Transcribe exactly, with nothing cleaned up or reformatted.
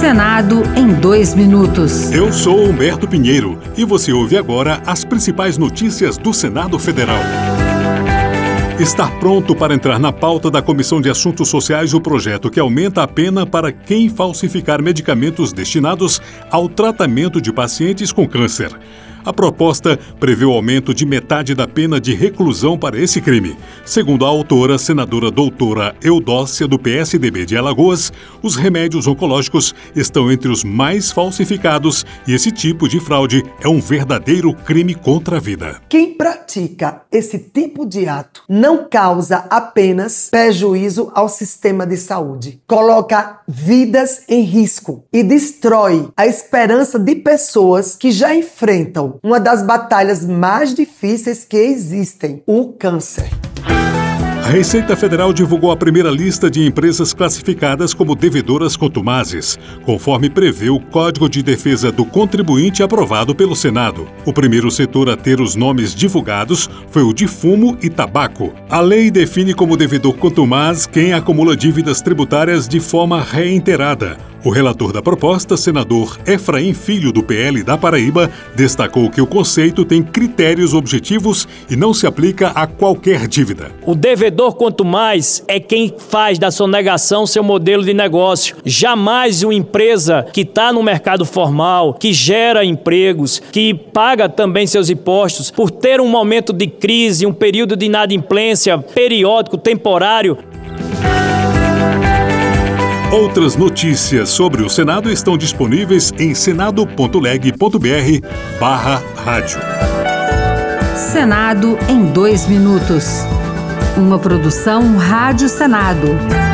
Senado em dois minutos. Eu sou Humberto Pinheiro e você ouve agora as principais notícias do Senado Federal. Está pronto para entrar na pauta da Comissão de Assuntos Sociais o projeto que aumenta a pena para quem falsificar medicamentos destinados ao tratamento de pacientes com câncer. A proposta prevê o aumento de metade da pena de reclusão para esse crime. Segundo a autora, senadora doutora Eudócia, do P S D B de Alagoas, os remédios oncológicos estão entre os mais falsificados e esse tipo de fraude é um verdadeiro crime contra a vida. Quem pratica esse tipo de ato não causa apenas prejuízo ao sistema de saúde, coloca vidas em risco e destrói a esperança de pessoas que já enfrentam uma das batalhas mais difíceis que existem, o câncer. A Receita Federal divulgou a primeira lista de empresas classificadas como devedoras contumazes, conforme prevê o Código de Defesa do Contribuinte aprovado pelo Senado. O primeiro setor a ter os nomes divulgados foi o de fumo e tabaco. A lei define como devedor contumaz quem acumula dívidas tributárias de forma reiterada. O relator da proposta, senador Efraim Filho, do P L da Paraíba, destacou que o conceito tem critérios objetivos e não se aplica a qualquer dívida. O devedor contumaz é quem faz da sonegação seu modelo de negócio. Jamais uma empresa que está no mercado formal, que gera empregos, que paga também seus impostos, por ter um momento de crise, um período de inadimplência periódico, temporário. Outras notícias sobre o Senado estão disponíveis em senado ponto leg ponto br barra rádio. Senado em dois minutos. Uma produção Rádio Senado.